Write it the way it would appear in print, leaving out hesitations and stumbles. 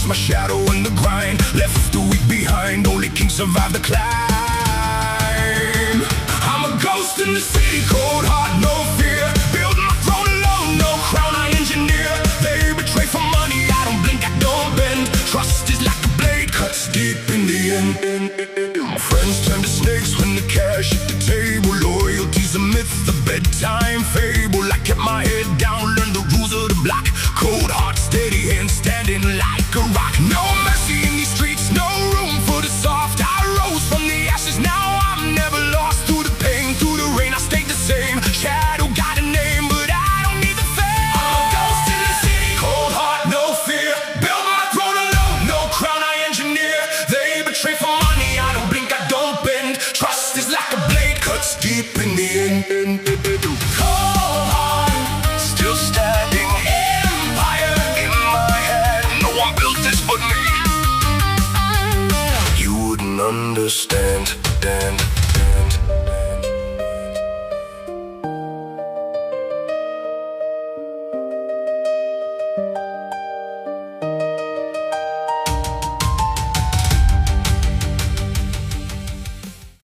my shadow in the grind. Left the weak behind, only kings survive the climb. I'm a ghost in the city, cold heart, no fear. Build my throne alone, no crown I engineer. They betray for money, I don't blink, I don't bend. Trust is like a blade, cuts deep in the end. Friends turn to snakes when the cash hit the table. Loyalty's a myth, a bedtime fable. I kept my head down, learned the rules of the block. Cold heart, steady hand, standing like a rock. No mercy in these streets, no room for the soft. I rose from the ashes, now I'm never lost. Through the pain, through the rain, I stayed the same. Shadow got a name, but I don't need the fame. I'm a ghost in the city, cold heart, no fear. Build my throne alone, no crown I engineer. They betray for money, I don't blink, I don't bend. Trust is like a blade, cuts deep in the end. Cold heart, still standing. Empire in my head, no one built this but me. You wouldn't understand.